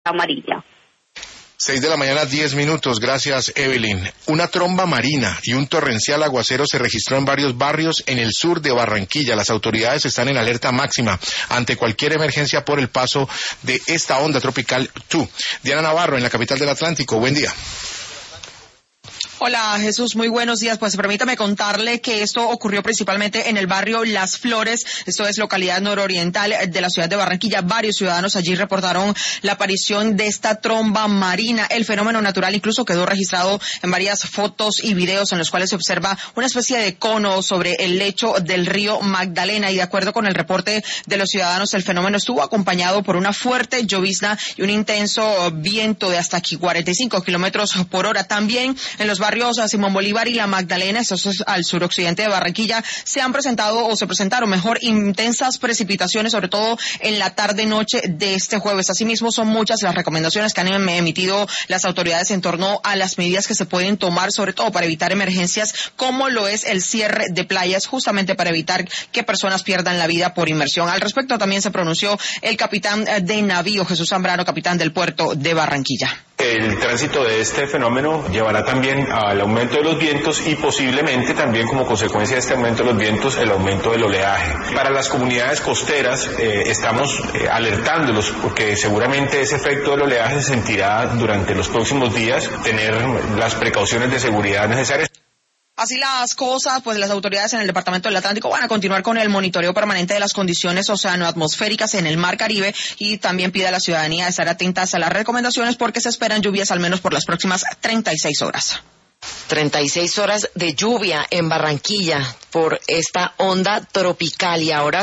amarilla. 6:10 a.m, gracias Evelyn. Una tromba marina y un torrencial aguacero se registró en varios barrios en el sur de Barranquilla. Las autoridades están en alerta máxima ante cualquier emergencia por el paso de esta onda tropical Tu. Diana Navarro, en la capital del Atlántico, buen día. Hola Jesús, muy buenos días. Pues permítame contarle que esto ocurrió principalmente en el barrio Las Flores, esto es localidad nororiental de la ciudad de Barranquilla. Varios ciudadanos allí reportaron la aparición de esta tromba marina. El fenómeno natural incluso quedó registrado en varias fotos y videos en los cuales se observa una especie de cono sobre el lecho del río Magdalena, y de acuerdo con el reporte de los ciudadanos, el fenómeno estuvo acompañado por una fuerte llovizna y un intenso viento de hasta aquí 45 kilómetros por hora. También en los barrios Simón Bolívar y La Magdalena, esto es al suroccidente de Barranquilla, se presentaron mejor intensas precipitaciones, sobre todo en la tarde-noche de este jueves. Asimismo, son muchas las recomendaciones que han emitido las autoridades en torno a las medidas que se pueden tomar, sobre todo para evitar emergencias, como lo es el cierre de playas, justamente para evitar que personas pierdan la vida por inmersión. Al respecto también se pronunció el capitán de navío, Jesús Zambrano, capitán del puerto de Barranquilla. El tránsito de este fenómeno llevará también al aumento de los vientos y posiblemente también como consecuencia de este aumento de los vientos el aumento del oleaje. Para las comunidades costeras estamos alertándolos porque seguramente ese efecto del oleaje se sentirá durante los próximos días, tener las precauciones de seguridad necesarias. Así las cosas, pues las autoridades en el Departamento del Atlántico van a continuar con el monitoreo permanente de las condiciones oceanoatmosféricas en el Mar Caribe, y también pide a la ciudadanía estar atentas a las recomendaciones porque se esperan lluvias al menos por las próximas 36 horas. 36 horas de lluvia en Barranquilla por esta onda tropical, y ahora